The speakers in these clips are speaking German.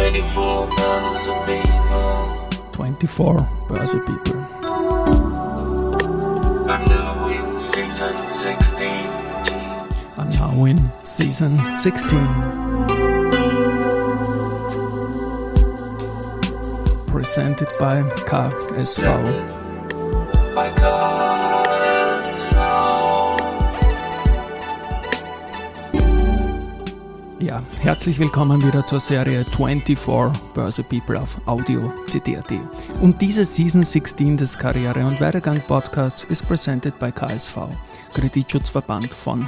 24 Börse People. 24 Börse People. I'm now in season 16. I'm now in season 16. Presented by KSV. By KSV. Ja, herzlich willkommen wieder zur Serie 24 Börse People auf Audio CD.at. Und diese Season 16 des Karriere- und Werdegang-Podcasts ist presented by KSV, Kreditschutzverband von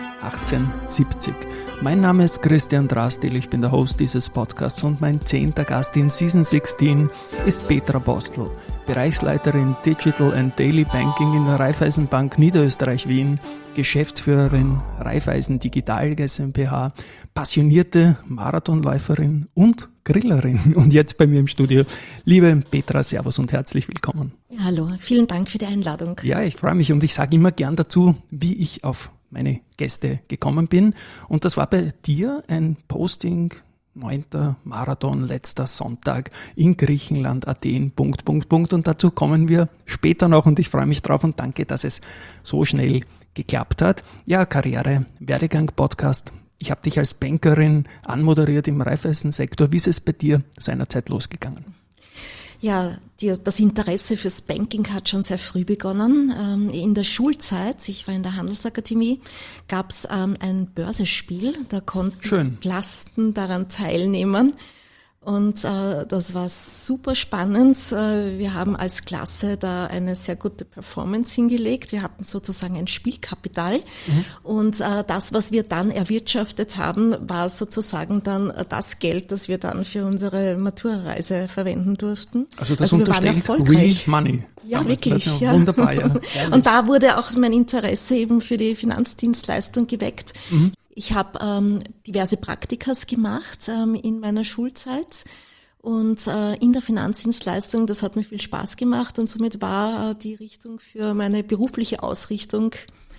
1870. Mein Name ist Christian Drastil, ich bin der Host dieses Podcasts und mein 10. Gast in Season 16 ist Petra Bostl, Bereichsleiterin Digital and Daily Banking in der Raiffeisenbank Niederösterreich-Wien, Geschäftsführerin Raiffeisen Digital GmbH, passionierte Marathonläuferin und Grillerin. Und jetzt bei mir im Studio, liebe Petra, servus und herzlich willkommen. Ja, hallo, vielen Dank für die Einladung. Ja, ich freue mich und ich sage immer gern dazu, wie ich auf meine Gäste gekommen bin. Und das war bei dir ein Posting, 9. Marathon, letzter Sonntag in Griechenland, Athen, ... Und dazu kommen wir später noch und ich freue mich drauf und danke, dass es so schnell geklappt hat. Ja, Karriere, Werdegang, Podcast. Ich habe dich als Bankerin anmoderiert im Raiffeisen-Sektor. Wie ist es bei dir seinerzeit losgegangen? Ja, das Interesse fürs Banking hat schon sehr früh begonnen. In der Schulzeit, ich war in der Handelsakademie, gab es ein Börsespiel, da konnten Klassen daran teilnehmen. Und das war super spannend. Wir haben als Klasse da eine sehr gute Performance hingelegt. Wir hatten sozusagen ein Spielkapital. Und das, was wir dann erwirtschaftet haben, war sozusagen dann das Geld, das wir dann für unsere Matura-Reise verwenden durften. Also das unterstellt Real Money. Ja, wirklich. Ja. Wunderbar, ja. Und da wurde auch mein Interesse eben für die Finanzdienstleistung geweckt. Ich habe diverse Praktikas gemacht in meiner Schulzeit und in der Finanzdienstleistung, das hat mir viel Spaß gemacht und somit war die Richtung für meine berufliche Ausrichtung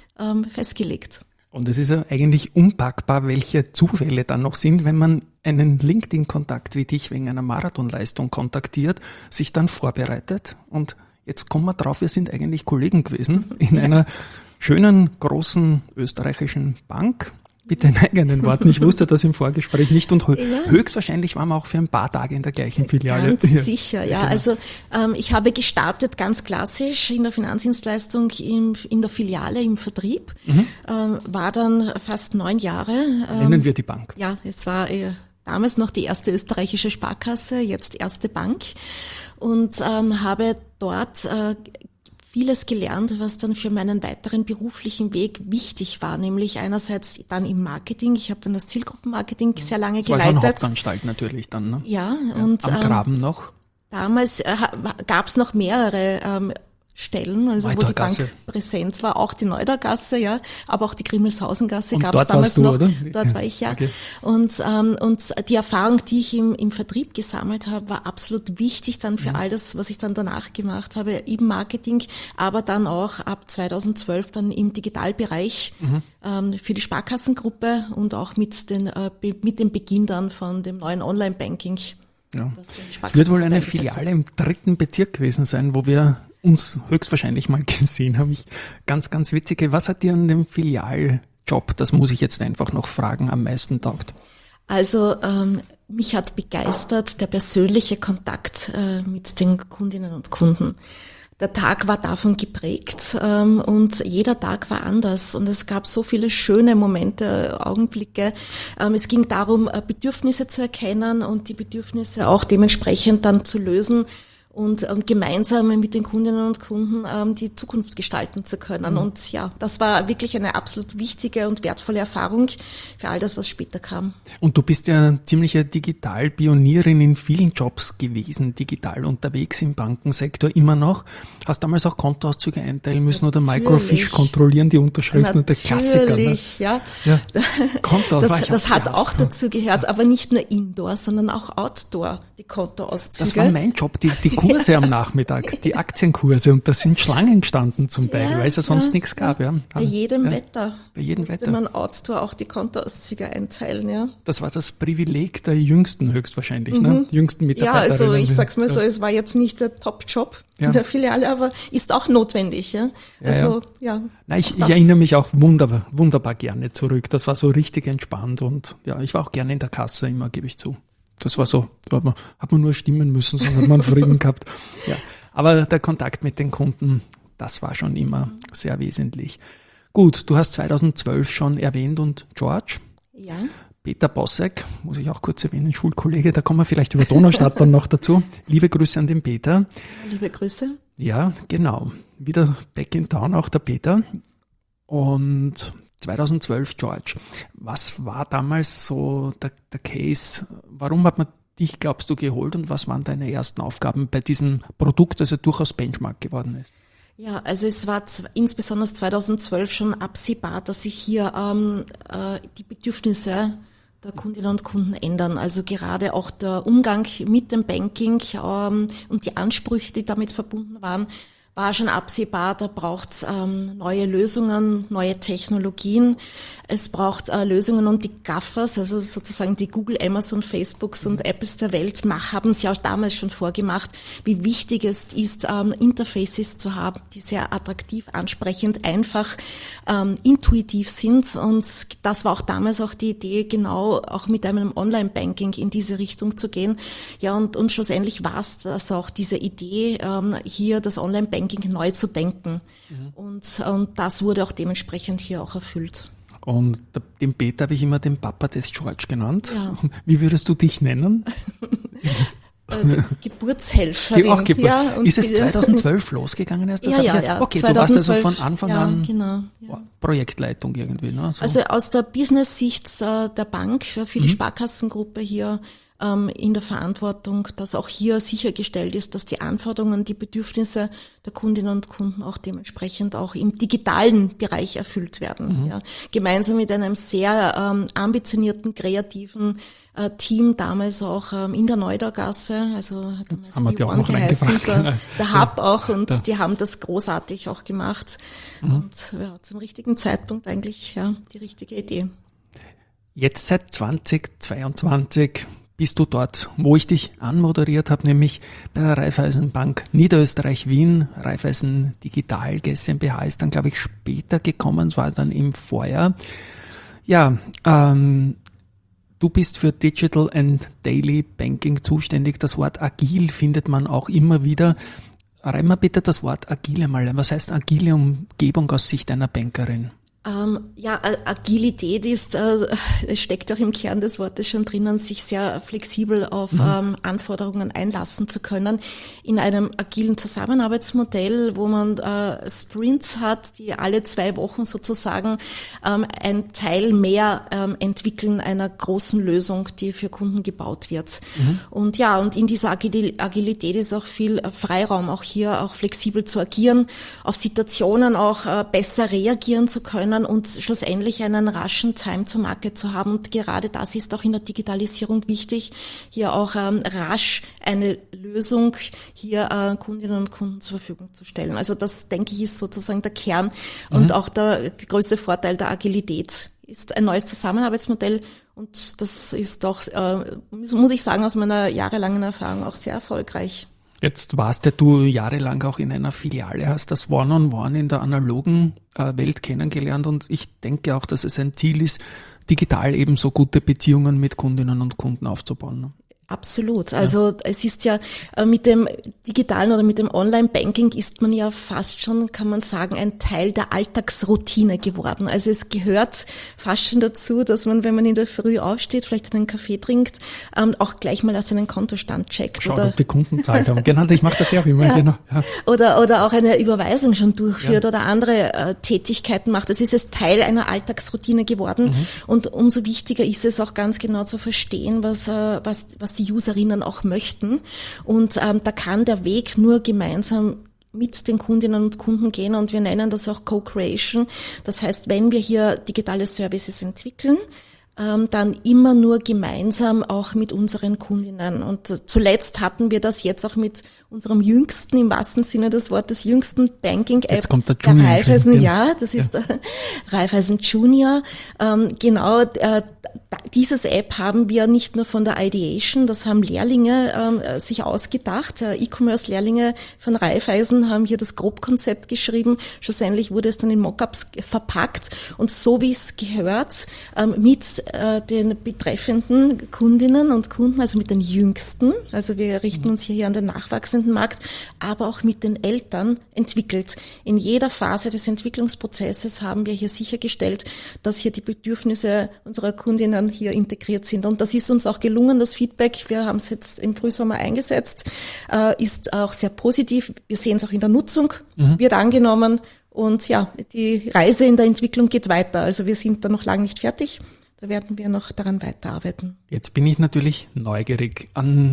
festgelegt. Und es ist ja eigentlich unpackbar, welche Zufälle dann noch sind, wenn man einen LinkedIn-Kontakt wie dich wegen einer Marathonleistung kontaktiert, sich dann vorbereitet und jetzt kommen wir drauf, wir sind eigentlich Kollegen gewesen in einer schönen, großen österreichischen Bank. Bitte in eigenen Worten. Ich wusste das im Vorgespräch nicht und höchstwahrscheinlich waren wir auch für ein paar Tage in der gleichen Filiale. Ganz sicher, ja. Genau. Also ich habe gestartet ganz klassisch in der Finanzdienstleistung in der Filiale im Vertrieb, war dann fast 9 Jahre. Nennen wir die Bank. Ja, es war damals noch die erste österreichische Sparkasse, jetzt erste Bank und habe dort vieles gelernt, was dann für meinen weiteren beruflichen Weg wichtig war, nämlich einerseits dann im Marketing. Ich habe dann das Zielgruppenmarketing sehr lange geleitet. Das war eine Hauptanstalt natürlich dann, ne? Ja. Und am Graben noch? Damals gab es noch mehrere Stellen, also wo die Bank präsent war, auch die Neudergasse, ja, aber auch die Grimmelshausengasse gab es damals noch. Oder? Dort war ich, ja. Okay. Und die Erfahrung, die ich im Vertrieb gesammelt habe, war absolut wichtig dann für all das, was ich dann danach gemacht habe, im Marketing, aber dann auch ab 2012 dann im Digitalbereich für die Sparkassengruppe und auch mit dem Beginn dann von dem neuen Online-Banking. Ja. Es wird wohl eine Filiale im 3. Bezirk gewesen sein, wo wir uns höchstwahrscheinlich mal gesehen haben. Ganz, ganz witzige. Was hat dir an dem Filialjob, das muss ich jetzt einfach noch fragen, am meisten taugt? Also mich hat begeistert der persönliche Kontakt mit den Kundinnen und Kunden. Der Tag war davon geprägt und jeder Tag war anders und es gab so viele schöne Momente, Augenblicke. Es ging darum, Bedürfnisse zu erkennen und die Bedürfnisse auch dementsprechend dann zu lösen und gemeinsam mit den Kundinnen und Kunden die Zukunft gestalten zu können. Und ja, das war wirklich eine absolut wichtige und wertvolle Erfahrung für all das, was später kam. Und du bist ja ziemliche Digital-Pionierin in vielen Jobs gewesen, digital unterwegs im Bankensektor immer noch. Hast damals auch Kontoauszüge einteilen müssen oder Microfiche kontrollieren, die Unterschriften und der Klassiker. Natürlich, ne? Ja. Das hat auch dazu gehört, aber nicht nur Indoor, sondern auch Outdoor, die Kontoauszüge. Das war mein Job, die Kurse am Nachmittag, die Aktienkurse, und da sind Schlangen gestanden zum Teil, weil es ja sonst nichts gab. Ja. Bei jedem Wetter. Bei jedem Wetter. Man Outdoor auch die Kontoauszüge einteilen, ja. Das war das Privileg der Jüngsten höchstwahrscheinlich, ne? Jüngsten Mitarbeiterinnen. Ja, also ich sag's mal so, es war jetzt nicht der Top-Job in der Filiale, aber ist auch notwendig, ja. Also, ja. Nein, ich erinnere mich auch wunderbar gerne zurück. Das war so richtig entspannt und ja, ich war auch gerne in der Kasse immer, gebe ich zu. Das war so, da hat man nur stimmen müssen, sonst hat man Frieden gehabt. Ja. Aber der Kontakt mit den Kunden, das war schon immer sehr wesentlich. Gut, du hast 2012 schon erwähnt und George? Ja. Peter Bossek, muss ich auch kurz erwähnen, Schulkollege, da kommen wir vielleicht über Donaustadt dann noch dazu. Liebe Grüße an den Peter. Liebe Grüße. Ja, genau. Wieder back in town, auch der Peter. Und 2012 George. Was war damals so der Case? Warum hat man dich, glaubst du, geholt und was waren deine ersten Aufgaben bei diesem Produkt, das ja durchaus Benchmark geworden ist? Ja, also es war insbesondere 2012 schon absehbar, dass sich hier die Bedürfnisse der Kundinnen und Kunden ändern. Also gerade auch der Umgang mit dem Banking und die Ansprüche, die damit verbunden waren, war schon absehbar. Da braucht's neue Lösungen, neue Technologien. Es braucht Lösungen, und die GAFAs, also sozusagen die Google, Amazon, Facebooks und Apples der Welt, haben es ja auch damals schon vorgemacht, wie wichtig es ist, Interfaces zu haben, die sehr attraktiv, ansprechend, einfach, intuitiv sind. Und das war auch damals auch die Idee, genau auch mit einem Online-Banking in diese Richtung zu gehen. Ja, und schlussendlich war es das auch diese Idee, hier das Online-Banking neu zu denken. Und das wurde auch dementsprechend hier auch erfüllt. Und den Peter habe ich immer den Papa des George genannt. Ja. Wie würdest du dich nennen? Die Geburtshelferin. Ist es 2012 losgegangen erst? Ja. Okay, 2012, du warst also von Anfang an genau, Projektleitung irgendwie. Ne? So. Also aus der Business-Sicht der Bank für die Sparkassengruppe hier in der Verantwortung, dass auch hier sichergestellt ist, dass die Anforderungen, die Bedürfnisse der Kundinnen und Kunden auch dementsprechend auch im digitalen Bereich erfüllt werden. Ja. Gemeinsam mit einem sehr ambitionierten, kreativen Team damals auch in der Neudaugasse, also damals haben wir die auch noch reingebracht. Der Hub auch, und die haben das großartig auch gemacht. Und ja, zum richtigen Zeitpunkt eigentlich die richtige Idee. Jetzt seit 2022 bist du dort, wo ich dich anmoderiert habe, nämlich bei der Raiffeisenbank Niederösterreich-Wien. Raiffeisen Digital GmbH ist dann, glaube ich, später gekommen, es war dann im Vorjahr. Ja, du bist für Digital and Daily Banking zuständig. Das Wort agil findet man auch immer wieder. Reim mal bitte das Wort agile mal. Was heißt agile Umgebung aus Sicht einer Bankerin? Agilität ist, es steckt auch im Kern des Wortes schon drinnen, sich sehr flexibel auf Anforderungen einlassen zu können. In einem agilen Zusammenarbeitsmodell, wo man Sprints hat, die alle 2 Wochen sozusagen ein Teil mehr entwickeln einer großen Lösung, die für Kunden gebaut wird. Und in dieser Agilität ist auch viel Freiraum, auch hier auch flexibel zu agieren, auf Situationen auch besser reagieren zu können und schlussendlich einen raschen Time to Market zu haben. Und gerade das ist auch in der Digitalisierung wichtig, hier auch rasch eine Lösung hier Kundinnen und Kunden zur Verfügung zu stellen. Also das, denke ich, ist sozusagen der Kern und auch der größte Vorteil der Agilität. Ist ein neues Zusammenarbeitsmodell, und das ist doch, muss ich sagen, aus meiner jahrelangen Erfahrung auch sehr erfolgreich. Jetzt warst du jahrelang auch in einer Filiale, hast das One-on-One in der analogen Welt kennengelernt, und ich denke auch, dass es ein Ziel ist, digital ebenso gute Beziehungen mit Kundinnen und Kunden aufzubauen. Absolut. Also es ist ja mit dem digitalen oder mit dem Online-Banking ist man ja fast schon, kann man sagen, ein Teil der Alltagsroutine geworden. Also es gehört fast schon dazu, dass man, wenn man in der Früh aufsteht, vielleicht einen Kaffee trinkt, auch gleich mal seinen Kontostand checkt. Schaut, ob die Kunden zahlt haben. Genau, ich mache das ja auch immer. Ja. Genau. Ja. Oder auch eine Überweisung schon durchführt oder andere Tätigkeiten macht. Das ist es Teil einer Alltagsroutine geworden. Und umso wichtiger ist es auch ganz genau zu verstehen, was die Userinnen auch möchten. Und da kann der Weg nur gemeinsam mit den Kundinnen und Kunden gehen, und wir nennen das auch Co-Creation. Das heißt, wenn wir hier digitale Services entwickeln, dann immer nur gemeinsam auch mit unseren Kundinnen. Und zuletzt hatten wir das jetzt auch mit unserem jüngsten, im wahrsten Sinne des Wortes, jüngsten Banking-App. Jetzt kommt der Junior. Der Raiffeisen, ja, das ist der Raiffeisen Junior. Genau, dieses App haben wir nicht nur von der Ideation, das haben Lehrlinge sich ausgedacht. E-Commerce-Lehrlinge von Raiffeisen haben hier das Grobkonzept geschrieben. Schlussendlich wurde es dann in Mockups verpackt und so wie es gehört, mit den betreffenden Kundinnen und Kunden, also mit den Jüngsten, also wir richten uns hier an den nachwachsenden Markt, aber auch mit den Eltern entwickelt. In jeder Phase des Entwicklungsprozesses haben wir hier sichergestellt, dass hier die Bedürfnisse unserer Kundinnen hier integriert sind. Und das ist uns auch gelungen, das Feedback, wir haben es jetzt im Frühsommer eingesetzt, ist auch sehr positiv. Wir sehen es auch in der Nutzung, wird angenommen und ja, die Reise in der Entwicklung geht weiter. Also wir sind da noch lange nicht fertig. Da werden wir noch daran weiterarbeiten. Jetzt bin ich natürlich neugierig.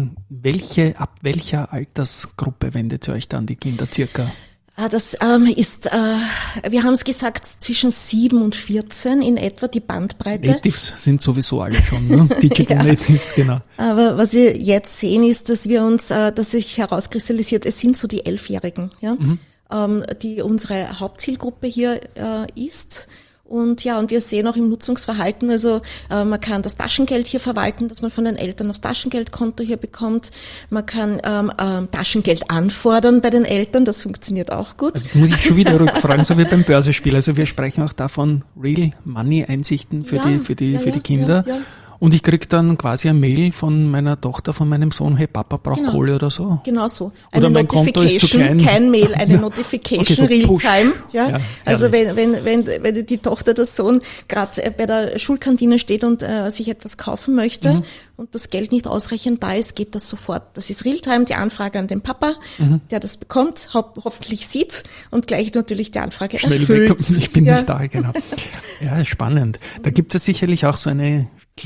Ab welcher Altersgruppe wendet ihr euch da an die Kinder circa? Das ist, wir haben es gesagt, zwischen 7 und 14 in etwa die Bandbreite. Natives sind sowieso alle schon, ne? Digital Natives, genau. Aber was wir jetzt sehen ist, dass sich herauskristallisiert, es sind so die 11-Jährigen, ja, die unsere Hauptzielgruppe hier ist. Und ja, und wir sehen auch im Nutzungsverhalten, also man kann das Taschengeld hier verwalten, das man von den Eltern aufs Taschengeldkonto hier bekommt. Man kann Taschengeld anfordern bei den Eltern, das funktioniert auch gut. Also das muss ich schon wieder rückfragen, so wie beim Börsenspiel. Also wir sprechen auch davon Real Money Einsichten für die Kinder. Ja. Und ich krieg dann quasi eine Mail von meiner Tochter, von meinem Sohn, hey, Papa braucht Kohle oder so. Genau so. Oder mein Konto ist zu klein. Kein Mail, eine Notification, okay, so Realtime. Ja. Also herrlich. wenn die Tochter, der Sohn gerade bei der Schulkantine steht und sich etwas kaufen möchte und das Geld nicht ausreichend da ist, geht das sofort. Das ist Realtime, die Anfrage an den Papa, der das bekommt, hoffentlich sieht und gleich natürlich die Anfrage schnell erfüllt. Ich bin nicht da, genau. Ja, spannend. Da gibt es sicherlich auch so eine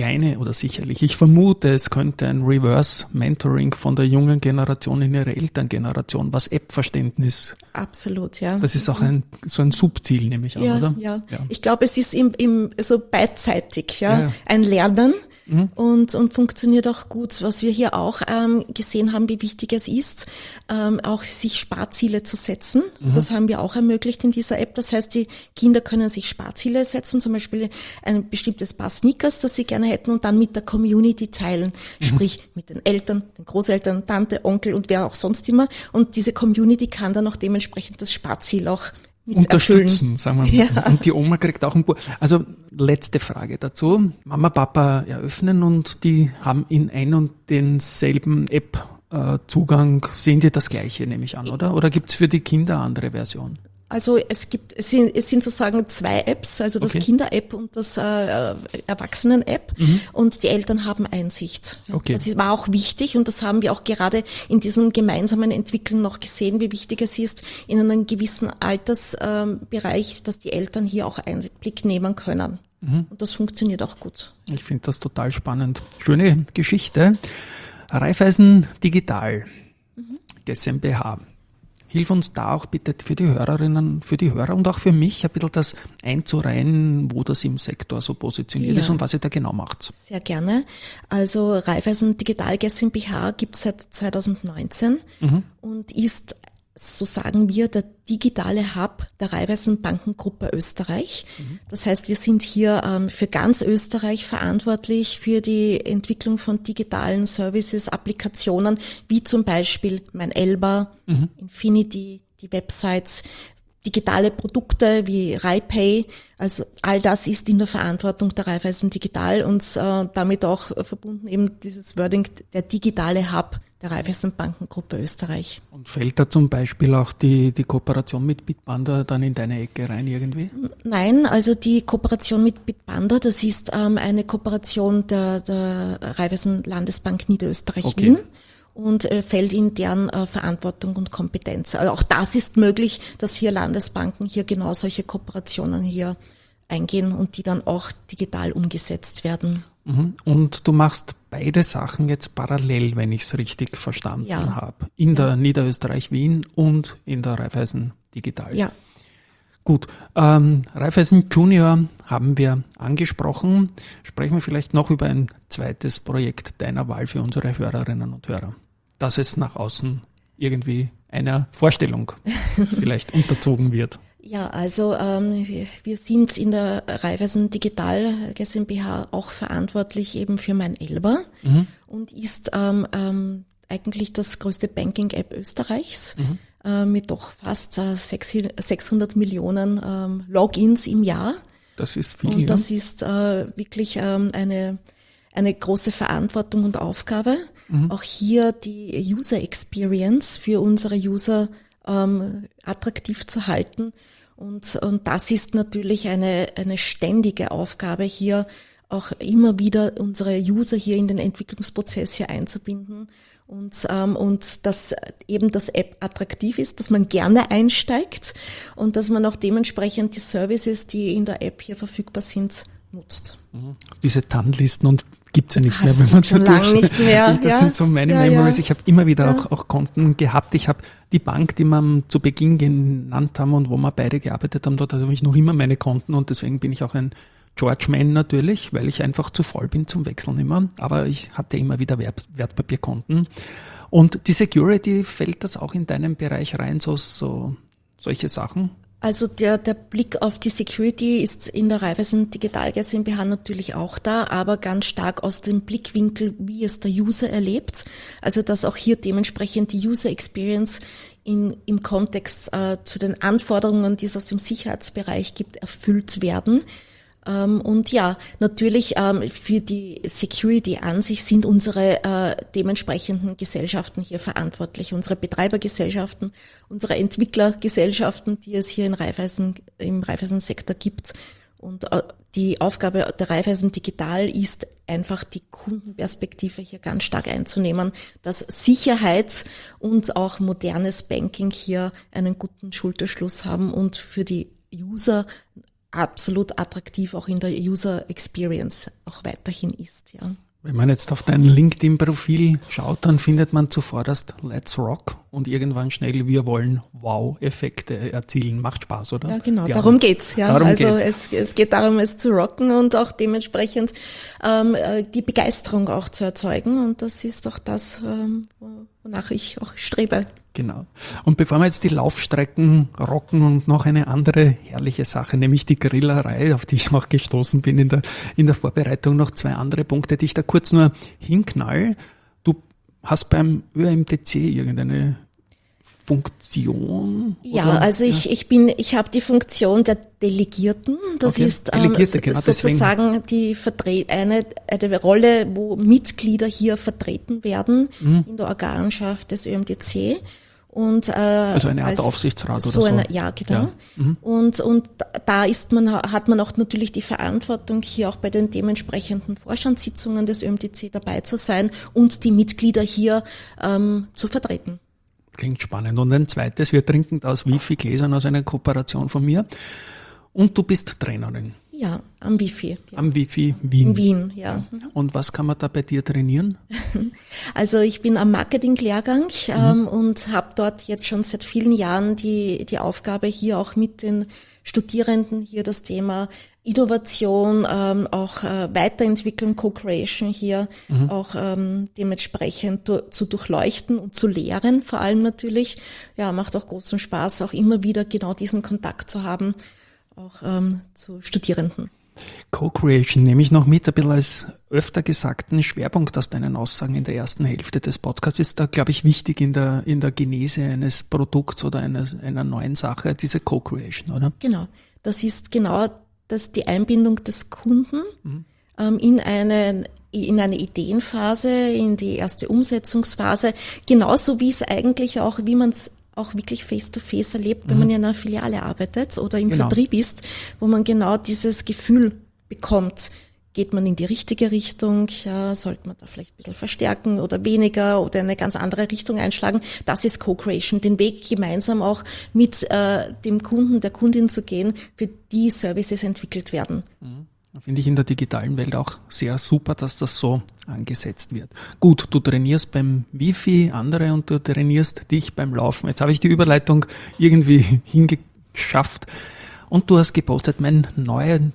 ich vermute, es könnte ein Reverse-Mentoring von der jungen Generation in ihre Elterngeneration, was App-Verständnis. Absolut, ja. Das ist auch so ein Subziel, nehme ich an, oder? Ja. Ich glaube, es ist so beidseitig, ja. Ein Lernen. Und funktioniert auch gut. Was wir hier auch gesehen haben, wie wichtig es ist, auch sich Sparziele zu setzen. Das haben wir auch ermöglicht in dieser App. Das heißt, die Kinder können sich Sparziele setzen, zum Beispiel ein bestimmtes Paar Sneakers, das sie gerne hätten und dann mit der Community teilen. Sprich mit den Eltern, den Großeltern, Tante, Onkel und wer auch sonst immer. Und diese Community kann dann auch dementsprechend das Sparziel auch unterstützen, sagen wir mal. Ja. Und die Oma kriegt auch ein Buch. Also letzte Frage dazu. Mama, Papa eröffnen und die haben in ein und denselben App Zugang. Sehen die das Gleiche, nehme ich an, oder? Oder gibt's für die Kinder eine andere Version? Also es sind sozusagen 2 Apps, also das Kinder-App und das Erwachsenen-App und die Eltern haben Einsicht. Okay. Das war auch wichtig und das haben wir auch gerade in diesem gemeinsamen Entwickeln noch gesehen, wie wichtig es ist, in einem gewissen Altersbereich, dass die Eltern hier auch Einblick nehmen können. Und das funktioniert auch gut. Ich finde das total spannend. Schöne Geschichte. Raiffeisen Digital, GmbH. Hilf uns da auch bitte für die Hörerinnen, für die Hörer und auch für mich ein bisschen das einzureihen, wo das im Sektor so positioniert ist und was ihr da genau macht. Sehr gerne. Also Raiffeisen Digital GmbH gibt es seit 2019 und ist, so sagen wir, der digitale Hub der Raiffeisen Bankengruppe Österreich. Das heißt, wir sind hier für ganz Österreich verantwortlich für die Entwicklung von digitalen Services, Applikationen, wie zum Beispiel mein Elba, Infinity, die Websites, digitale Produkte wie RaiPay. Also all das ist in der Verantwortung der Raiffeisen Digital und damit auch verbunden eben dieses Wording, der digitale Hub der Raiffeisen Bankengruppe Österreich. Und fällt da zum Beispiel auch die Kooperation mit Bitpanda dann in deine Ecke rein irgendwie? Nein, also die Kooperation mit Bitpanda, das ist eine Kooperation der Raiffeisen Landesbank Niederösterreich Wien. Und fällt in deren Verantwortung und Kompetenz. Also auch das ist möglich, dass hier Landesbanken hier genau solche Kooperationen hier eingehen und die dann auch digital umgesetzt werden. Und du machst beide Sachen jetzt parallel, wenn ich es richtig verstanden habe. In der Niederösterreich Wien und in der Raiffeisen Digital. Ja. Gut, Raiffeisen Junior haben wir angesprochen. Sprechen wir vielleicht noch über ein zweites Projekt deiner Wahl für unsere Hörerinnen und Hörer, dass es nach außen irgendwie einer Vorstellung vielleicht unterzogen wird. Ja, also wir sind in der Raiffeisen Digital GmbH auch verantwortlich eben für mein Elba und ist eigentlich das größte Banking-App Österreichs mit doch fast 600 Millionen Logins im Jahr. Das ist viel, und das ist wirklich eine große Verantwortung und Aufgabe, auch hier die User Experience für unsere User attraktiv zu halten. Und das ist natürlich eine ständige Aufgabe, hier auch immer wieder unsere User hier in den Entwicklungsprozess hier einzubinden und dass eben das App attraktiv ist, dass man gerne einsteigt und dass man auch dementsprechend die Services, die in der App hier verfügbar sind, nutzt. Diese TAN-Listen und gibt's ja nicht mehr, wenn man schon lange nicht mehr. Das sind so meine Memories. Ich habe immer wieder auch Konten gehabt. Ich habe die Bank, die wir zu Beginn genannt haben und wo wir beide gearbeitet haben, dort habe ich noch immer meine Konten und deswegen bin ich auch ein George-Man natürlich, weil ich einfach zu faul bin zum Wechseln immer. Aber ich hatte immer wieder Wertpapierkonten. Und die Security, fällt das auch in deinen Bereich rein, so solche Sachen? Also der Blick auf die Security ist in der Raiffeisen Digital GmbH natürlich auch da, aber ganz stark aus dem Blickwinkel, wie es der User erlebt. Also dass auch hier dementsprechend die User Experience im Kontext zu den Anforderungen, die es aus dem Sicherheitsbereich gibt, erfüllt werden. Und ja, natürlich für die Security an sich sind unsere dementsprechenden Gesellschaften hier verantwortlich, unsere Betreibergesellschaften, unsere Entwicklergesellschaften, die es hier im Raiffeisen-Sektor gibt. Und die Aufgabe der Raiffeisen Digital ist einfach die Kundenperspektive hier ganz stark einzunehmen, dass Sicherheit und auch modernes Banking hier einen guten Schulterschluss haben und für die User absolut attraktiv auch in der User Experience auch weiterhin ist, ja. Wenn man jetzt auf dein LinkedIn-Profil schaut, dann findet man zuvorderst Let's Rock und irgendwann schnell wir wollen Wow-Effekte erzielen. Macht Spaß, oder? Ja, genau. Darum geht's, ja. Darum also geht's. Es geht darum, es zu rocken und auch dementsprechend die Begeisterung auch zu erzeugen und das ist auch das, wonach ich auch strebe. Genau. Und bevor wir jetzt die Laufstrecken rocken und noch eine andere herrliche Sache, nämlich die Grillerei, auf die ich auch gestoßen bin in der Vorbereitung, noch zwei andere Punkte, die ich da kurz nur hinknall. Du hast beim ÖMTC irgendeine Funktion? Ja, oder? also ich habe die Funktion der Delegierten. Das Okay. ist Delegierte, genau, sozusagen eine Rolle, wo Mitglieder hier vertreten werden in der Organschaft des ÖMTC. Und, also eine Art Aufsichtsrat oder so. Ja, genau. Ja. Und da hat man auch natürlich die Verantwortung, hier auch bei den dementsprechenden Vorstandssitzungen des ÖMTC dabei zu sein und die Mitglieder hier zu vertreten. Klingt spannend. Und ein zweites, wir trinken aus Wifi-Gläsern aus einer Kooperation von mir. Und du bist Trainerin. Ja, am Wifi. Ja. Am Wifi Wien. In Wien, ja. Und was kann man da bei dir trainieren? Also ich bin am Marketing-Lehrgang und habe dort jetzt schon seit vielen Jahren die Aufgabe, hier auch mit den Studierenden hier das Thema Innovation, auch Weiterentwicklung, Co-Creation hier auch dementsprechend zu durchleuchten und zu lehren, vor allem natürlich. Ja, macht auch großen Spaß, auch immer wieder genau diesen Kontakt zu haben, auch zu Studierenden. Co-Creation nehme ich noch mit, ein bisschen als öfter gesagten Schwerpunkt aus deinen Aussagen in der ersten Hälfte des Podcasts ist da, glaube ich, wichtig in der Genese eines Produkts oder einer neuen Sache, diese Co-Creation, oder? Genau, das ist genau die Einbindung des Kunden in eine Ideenphase, in die erste Umsetzungsphase, genauso wie es eigentlich auch, wie man es auch wirklich face-to-face erlebt, wenn man in einer Filiale arbeitet oder im Vertrieb ist, wo man genau dieses Gefühl bekommt, geht man in die richtige Richtung, ja, sollte man da vielleicht ein bisschen verstärken oder weniger oder eine ganz andere Richtung einschlagen. Das ist Co-Creation, den Weg gemeinsam auch mit dem Kunden, der Kundin zu gehen, für die Services entwickelt werden. Finde ich in der digitalen Welt auch sehr super, dass das so angesetzt wird. Gut, du trainierst beim Wifi andere und du trainierst dich beim Laufen. Jetzt habe ich die Überleitung irgendwie hingeschafft. Und du hast gepostet, mein 9.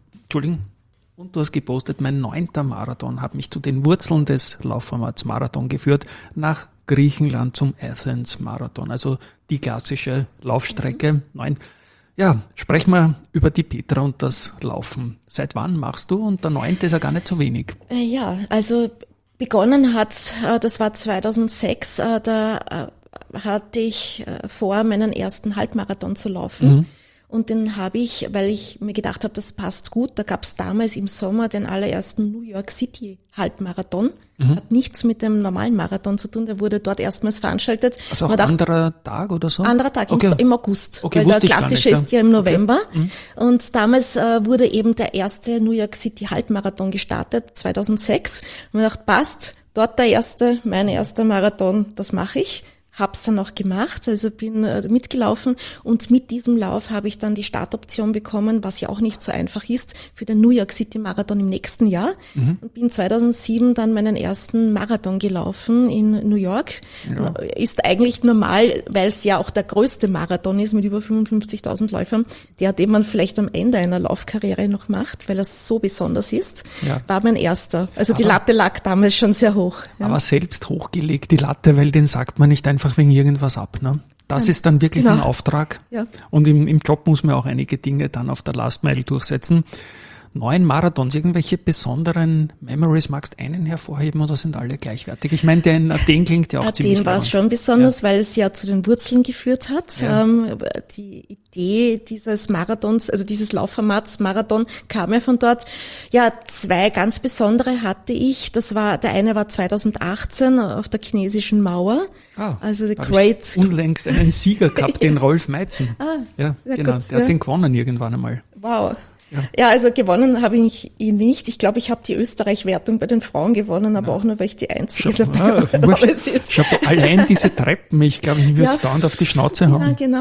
Marathon hat mich zu den Wurzeln des Laufformats Marathon geführt, nach Griechenland zum Athens Marathon, also die klassische Laufstrecke 9. Ja, sprechen wir über die Petra und das Laufen. Seit wann machst du? Und der 9. ist ja gar nicht so wenig. Ja, also begonnen hat, das war 2006, da hatte ich vor, meinen ersten Halbmarathon zu laufen. Und den habe ich, weil ich mir gedacht habe, das passt gut, da gab es damals im Sommer den allerersten New York City Halbmarathon. Hat nichts mit dem normalen Marathon zu tun, der wurde dort erstmals veranstaltet. Also auch anderer Tag oder so? Anderer Tag, okay. im August, okay, weil der klassische ist ja im November. Okay. Und damals wurde eben der erste New York City Halbmarathon gestartet, 2006. Und ich dachte, passt, dort mein erster Marathon, das mache ich. Hab's dann auch gemacht, also bin mitgelaufen und mit diesem Lauf habe ich dann die Startoption bekommen, was ja auch nicht so einfach ist, für den New York City Marathon im nächsten Jahr und bin 2007 dann meinen ersten Marathon gelaufen in New York. Ja. Ist eigentlich normal, weil es ja auch der größte Marathon ist mit über 55.000 Läufern, den man vielleicht am Ende einer Laufkarriere noch macht, weil er so besonders ist, war mein erster. Also die Latte lag damals schon sehr hoch. Ja. Aber selbst hochgelegt, die Latte, weil den sagt man nicht einfach wegen irgendwas ab. Ne? Das ist dann wirklich ein Auftrag. Ja. Und im Job muss man auch einige Dinge dann auf der Last Mile durchsetzen. 9 Marathons, irgendwelche besonderen Memories, magst du einen hervorheben oder sind alle gleichwertig? Ich meine, der in Athen klingt ja auch ziemlich Athen war es schon besonders, weil es ja zu den Wurzeln geführt hat. Ja. Die Idee dieses Marathons, also dieses Laufformats Marathon, kam ja von dort. Ja, 2 ganz besondere hatte ich. Der eine war 2018 auf der chinesischen Mauer. Also the Great. Unlängst einen Sieger gehabt, den Rolf Meitzen. Ja, genau. Gut, der hat den gewonnen irgendwann einmal. Wow. Ja, also gewonnen habe ich ihn nicht. Ich glaube, ich habe die Österreich-Wertung bei den Frauen gewonnen, aber auch nur, weil ich die Einzige dabei war. Allein diese Treppen, ich glaube, ich würde es dauernd auf die Schnauze hauen. Ja, genau,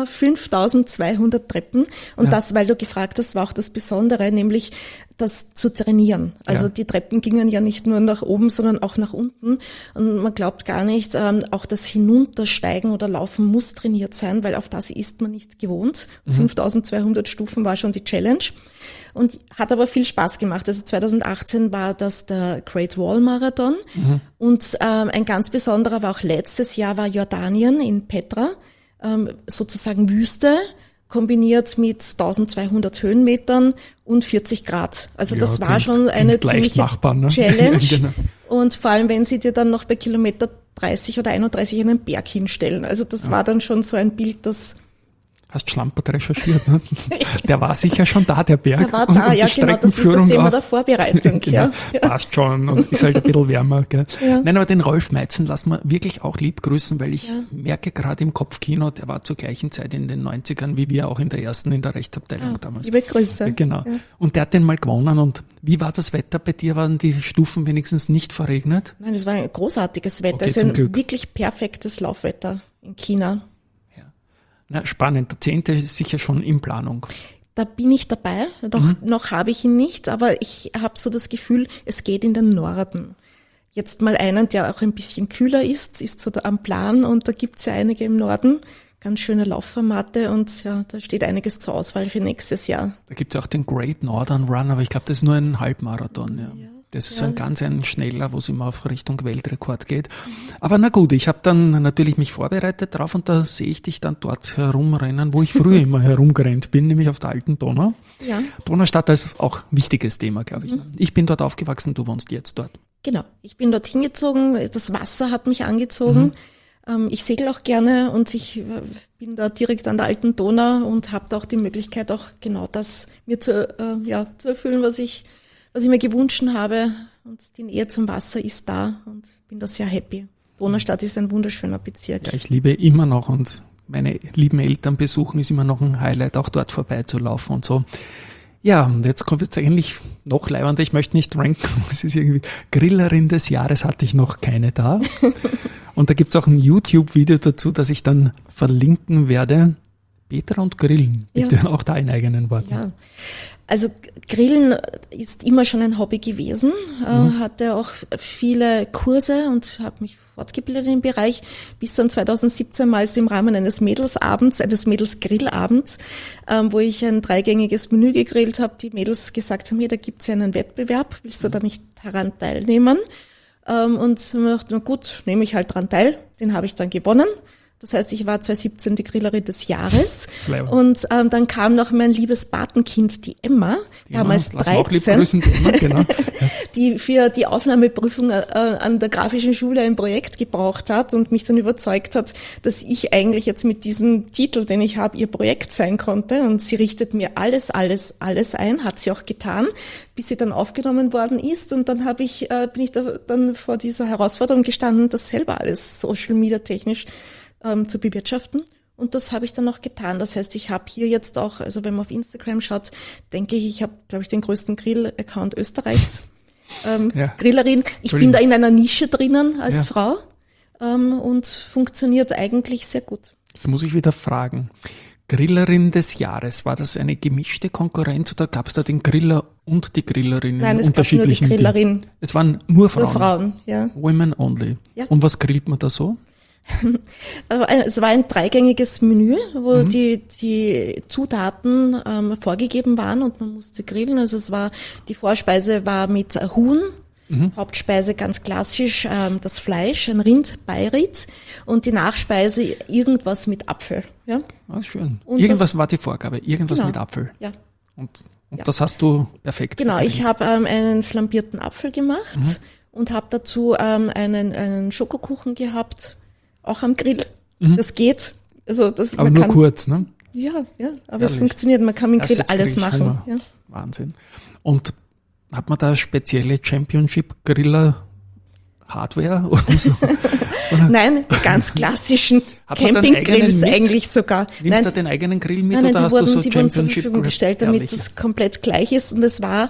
5.200 Treppen. Und das, weil du gefragt hast, war auch das Besondere, nämlich das zu trainieren. Also die Treppen gingen ja nicht nur nach oben, sondern auch nach unten. Und man glaubt gar nicht, auch das Hinuntersteigen oder Laufen muss trainiert sein, weil auf das ist man nicht gewohnt. 5.200 Stufen war schon die Challenge. Und hat aber viel Spaß gemacht. Also 2018 war das der Great Wall Marathon. Und ein ganz besonderer war auch letztes Jahr war Jordanien in Petra, sozusagen Wüste, kombiniert mit 1200 Höhenmetern und 40 Grad. Also das war schon eine ziemliche machbar, ne? Challenge. Genau. Und vor allem, wenn sie dir dann noch bei Kilometer 30 oder 31 einen Berg hinstellen. Also das war dann schon so ein Bild, das... Hast schlampert recherchiert, ne? Der war sicher schon da, der Berg. Der war da, ja genau, das ist das Thema der Vorbereitung. Genau, passt schon und ist halt ein bisschen wärmer. Gell? Ja. Nein, aber den Rolf Meitzen lassen wir wirklich auch lieb grüßen, weil ich merke gerade im Kopfkino, der war zur gleichen Zeit in den 90ern, wie wir auch in der Rechtsabteilung damals. Liebe Grüße. Genau. Ja. Und der hat den mal gewonnen. Und wie war das Wetter bei dir? Waren die Stufen wenigstens nicht verregnet? Nein, es war ein großartiges Wetter. Okay, es ist ein wirklich perfektes Laufwetter in China. Na, spannend. Der 10. ist sicher schon in Planung. Da bin ich dabei. Doch noch habe ich ihn nicht, aber ich habe so das Gefühl, es geht in den Norden. Jetzt mal einen, der auch ein bisschen kühler ist so da am Plan und da gibt's ja einige im Norden. Ganz schöne Laufformate und ja, da steht einiges zur Auswahl für nächstes Jahr. Da gibt's auch den Great Northern Run, aber ich glaube, das ist nur ein Halbmarathon. Ja. Das ist ein schneller, wo es immer auf Richtung Weltrekord geht. Aber na gut, ich habe dann natürlich mich vorbereitet drauf und da sehe ich dich dann dort herumrennen, wo ich früher immer herumgerannt bin, nämlich auf der alten Donau. Ja. Donaustadt ist auch ein wichtiges Thema, glaube ich. Ich bin dort aufgewachsen, du wohnst jetzt dort. Genau, ich bin dorthin gezogen, das Wasser hat mich angezogen. Ich segel auch gerne und ich bin da direkt an der alten Donau und habe da auch die Möglichkeit, auch genau das mir zu erfüllen, was ich mir gewünscht habe. Und die Nähe zum Wasser ist da und bin da sehr happy. Donaustadt ist ein wunderschöner Bezirk. Ja, ich liebe immer noch und meine lieben Eltern besuchen ist immer noch ein Highlight, auch dort vorbeizulaufen und so. Ja, und jetzt kommt jetzt eigentlich noch leibender. Ich möchte nicht ranken, es ist irgendwie Grillerin des Jahres hatte ich noch keine da. Und da gibt's auch ein YouTube-Video dazu, das ich dann verlinken werde. Petra und Grillen, bitte auch da in eigenen Worten. Ja. Also Grillen ist immer schon ein Hobby gewesen, hatte auch viele Kurse und habe mich fortgebildet im Bereich, bis dann 2017 mal so im Rahmen eines Mädelsgrillabends, wo ich ein 3-gängiges Menü gegrillt habe, die Mädels gesagt haben, hey, da gibt's ja einen Wettbewerb, willst du da nicht daran teilnehmen? Und ich dachte, na gut, nehme ich halt dran teil, den habe ich dann gewonnen. Das heißt, ich war 2017 die Grillerin des Jahres. Clever. Und dann kam noch mein liebes Patenkind, die Emma, damals 13, die, Emma, genau. die für die Aufnahmeprüfung an der Grafischen Schule ein Projekt gebraucht hat und mich dann überzeugt hat, dass ich eigentlich jetzt mit diesem Titel, den ich habe, ihr Projekt sein konnte. Und sie richtet mir alles ein, hat sie auch getan, bis sie dann aufgenommen worden ist. Und dann bin ich dann vor dieser Herausforderung gestanden, das selber alles Social Media technisch zu bewirtschaften. Und das habe ich dann auch getan. Das heißt, ich habe hier jetzt auch, also wenn man auf Instagram schaut, denke ich habe, glaube ich, den größten Grill-Account Österreichs. Grillerin. Ich bin da in einer Nische drinnen als Frau und funktioniert eigentlich sehr gut. Jetzt muss ich wieder fragen. Grillerin des Jahres, war das eine gemischte Konkurrenz oder gab es da den Griller und die Grillerin? Nein, es gab nur die Grillerin. Es waren nur Frauen? Nur Frauen, ja. Women only. Ja. Und was grillt man da so? Es war ein 3-gängiges Menü, wo die Zutaten vorgegeben waren und man musste grillen. Also die Vorspeise war mit Huhn, Hauptspeise ganz klassisch das Fleisch, ein Rind Beiritz und die Nachspeise irgendwas mit Apfel. Ja, schön. Und irgendwas war die Vorgabe, irgendwas mit Apfel. Ja. Und das hast du perfekt. Genau, ich habe einen flambierten Apfel gemacht und habe dazu einen Schokokuchen gehabt. Auch am Grill. Das geht. Also aber nur kurz, ne? Ja, aber es funktioniert. Man kann mit dem Grill alles machen. Ja. Wahnsinn. Und hat man da spezielle Championship-Griller-Hardware oder so? Nein, die ganz klassischen Campinggrills eigentlich sogar. Nimmst du den eigenen Grill mit oder hast du so die wurden zur Verfügung gestellt, damit das komplett gleich ist. Und es war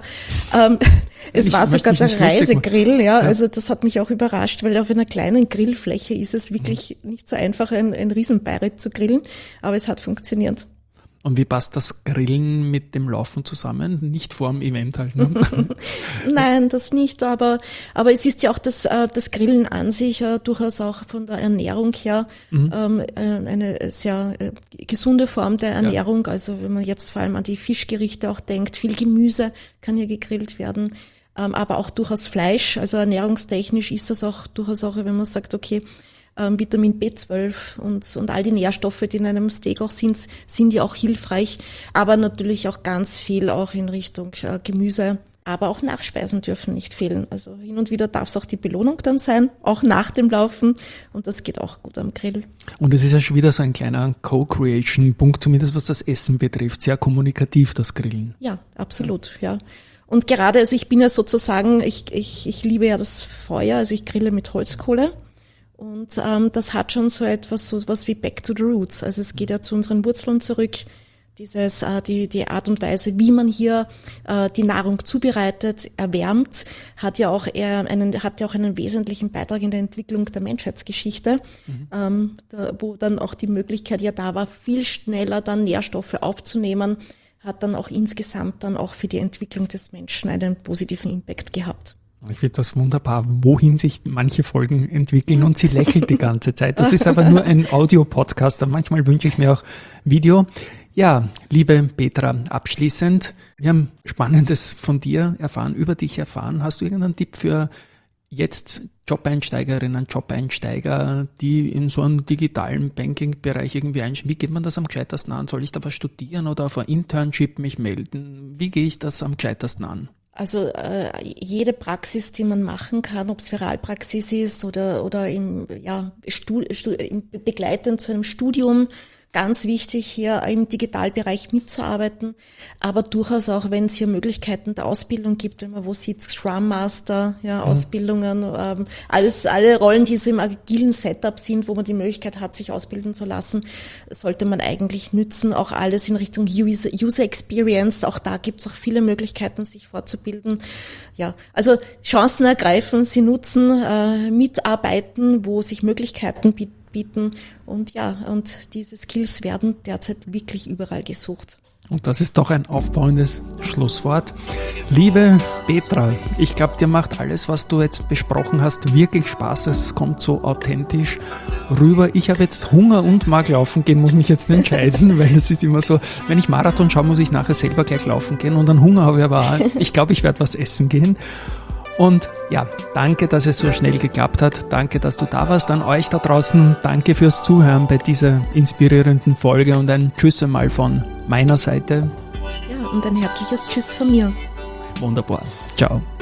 sogar der Reisegrill, ja. Also das hat mich auch überrascht, weil auf einer kleinen Grillfläche ist es wirklich nicht so einfach, ein Riesenbeirit zu grillen. Aber es hat funktioniert. Und wie passt das Grillen mit dem Laufen zusammen? Nicht vor dem Event halt, ne? Nein, das nicht, aber es ist ja auch das Grillen an sich durchaus auch von der Ernährung her eine sehr gesunde Form der Ernährung. Ja. Also wenn man jetzt vor allem an die Fischgerichte auch denkt, viel Gemüse kann ja gegrillt werden, aber auch durchaus Fleisch. Also ernährungstechnisch ist das auch durchaus auch, wenn man sagt, okay, Vitamin B12 und all die Nährstoffe, die in einem Steak auch sind ja auch hilfreich, aber natürlich auch ganz viel auch in Richtung Gemüse, aber auch Nachspeisen dürfen nicht fehlen. Also hin und wieder darf es auch die Belohnung dann sein, auch nach dem Laufen und das geht auch gut am Grill. Und es ist ja schon wieder so ein kleiner Co-Creation-Punkt, zumindest was das Essen betrifft, sehr kommunikativ, das Grillen. Ja, absolut, ja. Und gerade, also ich bin ja sozusagen, ich liebe ja das Feuer, also ich grille mit Holzkohle. Und das hat schon so was wie Back to the Roots. Also es geht ja zu unseren Wurzeln zurück. Die Art und Weise, wie man hier die Nahrung zubereitet, erwärmt, hat ja auch einen wesentlichen Beitrag in der Entwicklung der Menschheitsgeschichte, wo dann auch die Möglichkeit ja da war, viel schneller dann Nährstoffe aufzunehmen, hat dann auch insgesamt dann auch für die Entwicklung des Menschen einen positiven Impact gehabt. Ich finde das wunderbar, wohin sich manche Folgen entwickeln und sie lächelt die ganze Zeit. Das ist aber nur ein Audio-Podcast, manchmal wünsche ich mir auch Video. Ja, liebe Petra, abschließend, wir haben Spannendes von dir erfahren, über dich erfahren. Hast du irgendeinen Tipp für jetzt Job-Einsteigerinnen, Job-Einsteiger, die in so einem digitalen Banking-Bereich irgendwie einsteigen? Wie geht man das am gescheitersten an? Soll ich da was studieren oder auf ein Internship mich melden? Wie gehe ich das am gescheitersten an? Also jede Praxis, die man machen kann, ob es Viralpraxis ist oder begleitend zu einem Studium, ganz wichtig hier im Digitalbereich mitzuarbeiten, aber durchaus auch, wenn es hier Möglichkeiten der Ausbildung gibt, wenn man wo sieht, Scrum Master, Ausbildungen, alle Rollen, die so im agilen Setup sind, wo man die Möglichkeit hat, sich ausbilden zu lassen, sollte man eigentlich nützen, auch alles in Richtung User Experience, auch da gibt es auch viele Möglichkeiten, sich fortzubilden. Ja, also Chancen ergreifen, sie nutzen, mitarbeiten, wo sich Möglichkeiten bieten und diese Skills werden derzeit wirklich überall gesucht. Und das ist doch ein aufbauendes Schlusswort. Liebe Petra, ich glaube, dir macht alles, was du jetzt besprochen hast, wirklich Spaß. Es kommt so authentisch rüber. Ich habe jetzt Hunger und mag laufen gehen, muss mich jetzt entscheiden, weil es ist immer so, wenn ich Marathon schaue, muss ich nachher selber gleich laufen gehen. Und dann Hunger habe ich aber auch. Ich glaube, ich werde was essen gehen. Und ja, danke, dass es so schnell geklappt hat. Danke, dass du da warst. An euch da draußen, danke fürs Zuhören bei dieser inspirierenden Folge und ein Tschüss einmal von meiner Seite. Ja, und ein herzliches Tschüss von mir. Wunderbar. Ciao.